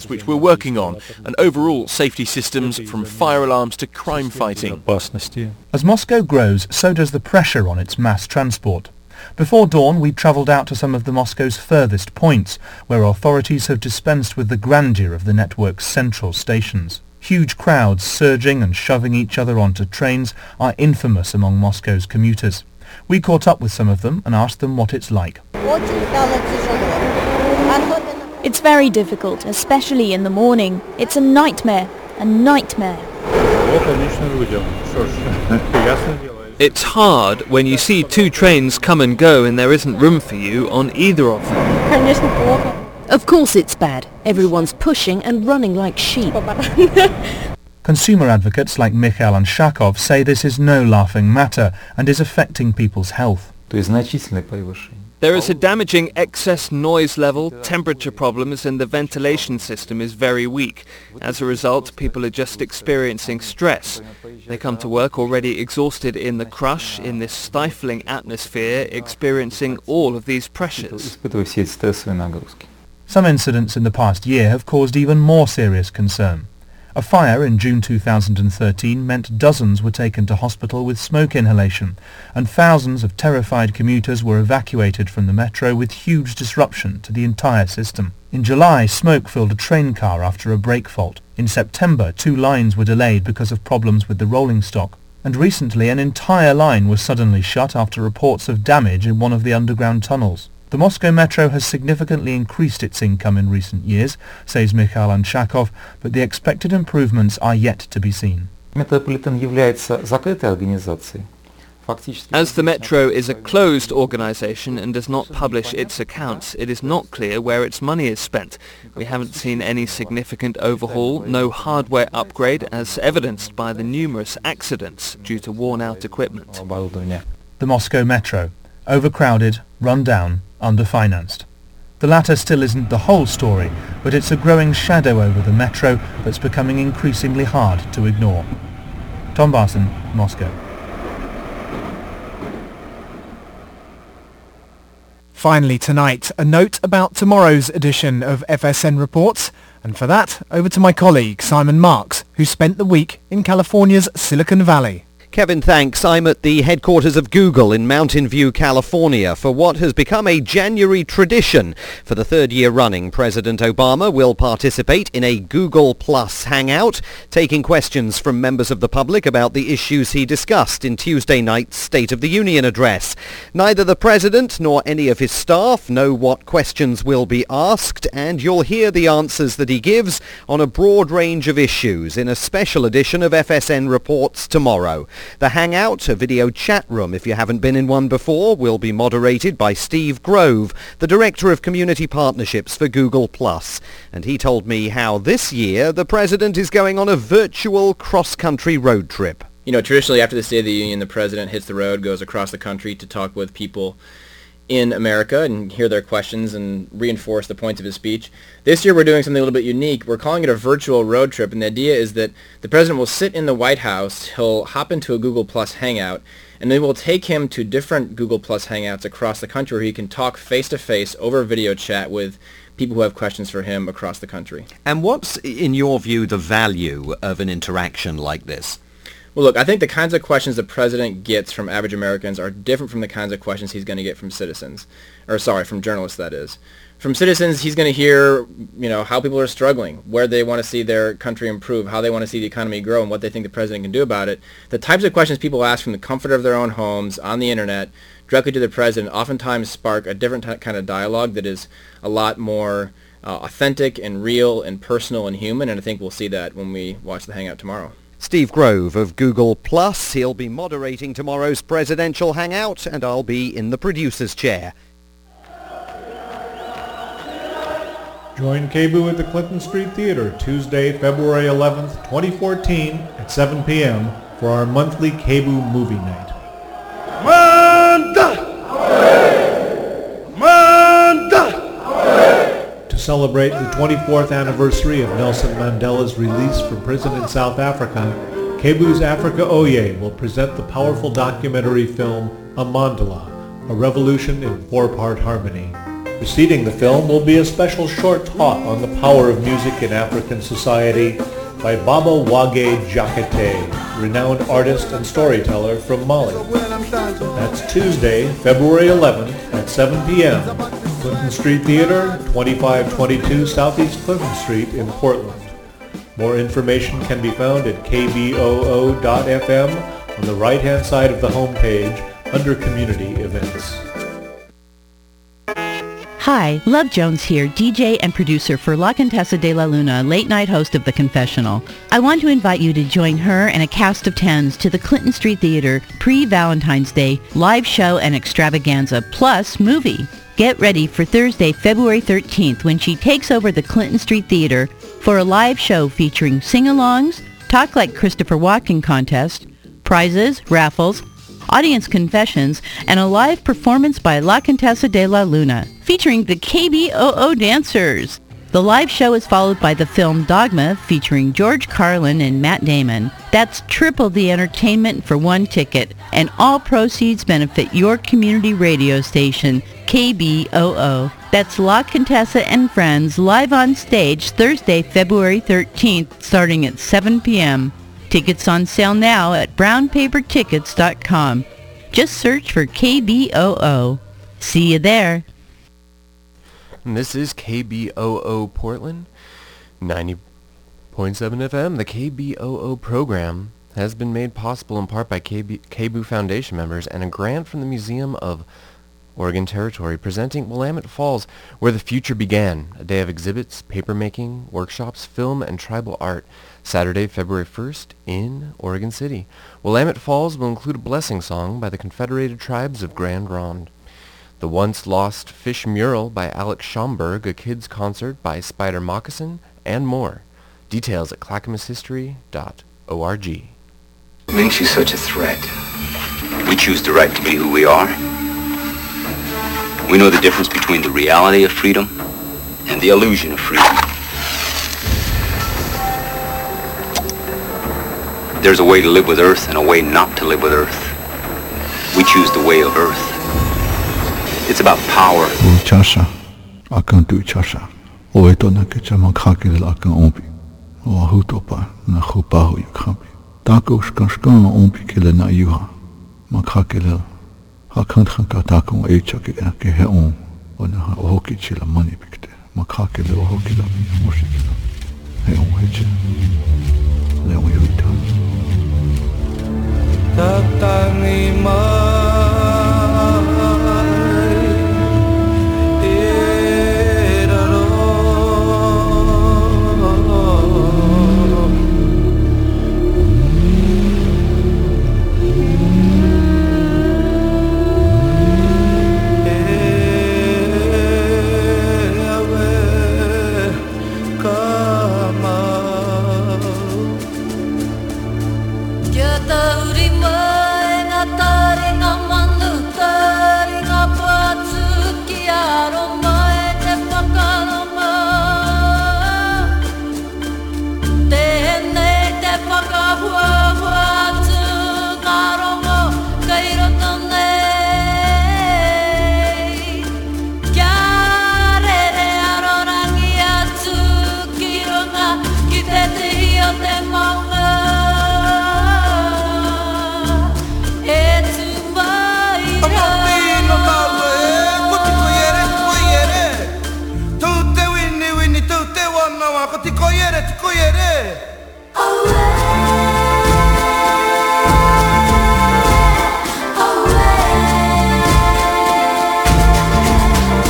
stations, which we're working on, and overall safety systems from fire alarms to crime fighting. As Moscow grows, so does the pressure on its mass transport. Before dawn, we travelled out to some of the Moscow's furthest points, where authorities have dispensed with the grandeur of the network's central stations. Huge crowds surging and shoving each other onto trains are infamous among Moscow's commuters. We caught up with some of them and asked them what it's like. It's very difficult, especially in the morning. It's a nightmare, a nightmare. It's hard when you see two trains come and go and there isn't room for you on either of them. Of course it's bad. Everyone's pushing and running like sheep. Consumer advocates like Mikhail Anshakov say this is no laughing matter and is affecting people's health. There is a damaging excess noise level, temperature problems, and the ventilation system is very weak. As a result, people are just experiencing stress. They come to work already exhausted in the crush, in this stifling atmosphere, experiencing all of these pressures. Some incidents in the past year have caused even more serious concern. A fire in June 2013 meant dozens were taken to hospital with smoke inhalation, and thousands of terrified commuters were evacuated from the metro with huge disruption to the entire system. In July, smoke filled a train car after a brake fault. In September, 2 lines were delayed because of problems with the rolling stock. And recently, an entire line was suddenly shut after reports of damage in one of the underground tunnels. The Moscow Metro has significantly increased its income in recent years, says Mikhail Anshakov, but the expected improvements are yet to be seen. As the Metro is a closed organisation and does not publish its accounts, it is not clear where its money is spent. We haven't seen any significant overhaul, no hardware upgrade, as evidenced by the numerous accidents due to worn-out equipment. The Moscow Metro, overcrowded, run down, underfinanced. The latter still isn't the whole story, but it's a growing shadow over the Metro that's becoming increasingly hard to ignore. Tom Barson, Moscow. Finally tonight, a note about tomorrow's edition of FSN Reports, and for that, over to my colleague Simon Marks, who spent the week in California's Silicon Valley. Kevin, thanks. I'm at the headquarters of Google in Mountain View, California, for what has become a January tradition. For the 3rd year running, President Obama will participate in a Google Plus Hangout, taking questions from members of the public about the issues he discussed in Tuesday night's State of the Union address. Neither the President nor any of his staff know what questions will be asked, and you'll hear the answers that he gives on a broad range of issues in a special edition of FSN Reports tomorrow. The Hangout, a video chat room if you haven't been in one before, will be moderated by Steve Grove, the Director of Community Partnerships for Google+. And he told me how this year the President is going on a virtual cross-country road trip. You know, traditionally after the State of the Union, the President hits the road, goes across the country to talk with people in America and hear their questions and reinforce the points of his speech. This year we're doing something a little bit unique. We're calling it a virtual road trip, and the idea is that the President will sit in the White House, he'll hop into a Google Plus Hangout, and then we'll take him to different Google Plus Hangouts across the country where he can talk face-to-face over video chat with people who have questions for him across the country. And what's, in your view, the value of an interaction like this? Well, look, I think the kinds of questions the President gets from average Americans are different from the kinds of questions he's going to get from citizens. From journalists, that is. From citizens, he's going to hear, how people are struggling, where they want to see their country improve, how they want to see the economy grow, and what they think the President can do about it. The types of questions people ask from the comfort of their own homes, on the Internet, directly to the President, oftentimes spark a different kind of dialogue that is a lot more authentic and real and personal and human, and I think we'll see that when we watch the Hangout tomorrow. Steve Grove of Google+. He'll be moderating tomorrow's presidential hangout, and I'll be in the producer's chair. Join KBOO at the Clinton Street Theater Tuesday, February 11th, 2014 at 7 p.m. for our monthly KBOO movie night. To celebrate the 24th anniversary of Nelson Mandela's release from prison in South Africa, KBOO's Africa Oye will present the powerful documentary film A Mandala, A Revolution in 4-Part Harmony. Preceding the film will be a special short talk on the power of music in African society by Baba Wage Jakete, renowned artist and storyteller from Mali. That's Tuesday, February 11th at 7 p.m. Clinton Street Theater, 2522 Southeast Clinton Street in Portland. More information can be found at kboo.fm on the right-hand side of the homepage under Community Events. Hi, Love Jones here, DJ and producer for La Contessa de la Luna, late-night host of The Confessional. I want to invite you to join her and a cast of 10s to the Clinton Street Theater pre-Valentine's Day live show and extravaganza, plus movie. Get ready for Thursday, February 13th, when she takes over the Clinton Street Theater for a live show featuring sing-alongs, Talk Like Christopher Walken contest, prizes, raffles, audience confessions, and a live performance by La Contessa de la Luna, featuring the KBOO dancers. The live show is followed by the film Dogma, featuring George Carlin and Matt Damon. That's triple the entertainment for one ticket, and all proceeds benefit your community radio station, KBOO. That's La Contessa and Friends live on stage Thursday, February 13th, starting at 7 p.m. Tickets on sale now at brownpapertickets.com. Just search for KBOO. See you there. And this is KBOO Portland, 90.7 FM. The KBOO program has been made possible in part by KBOO Foundation members and a grant from the Museum of Oregon Territory presenting Willamette Falls, Where the Future Began, a day of exhibits, papermaking, workshops, film, and tribal art, Saturday, February 1st in Oregon City. Willamette Falls will include a blessing song by the Confederated Tribes of Grand Ronde, the Once Lost Fish mural by Alex Schomburg, a kids concert by Spider Moccasin, and more. Details at clackamashistory.org. Makes you such a threat. We choose the right to be who we are. We know the difference between the reality of freedom and the illusion of freedom. There's a way to live with Earth and a way not to live with Earth. We choose the way of Earth. It's about power. Chasha, akan tu chasha. O eto na ke chama khakil akan ompi. O hutopa na khupa hu yukhampi. Tako shkan ompi kila na yuha. Makhakil hakan khanka tako echa ke he on. Ona o hoki chila mani pikte. Makhakil o hoki la mi moshikila. He on heche. Le on yuta. Tatangi Tikoyere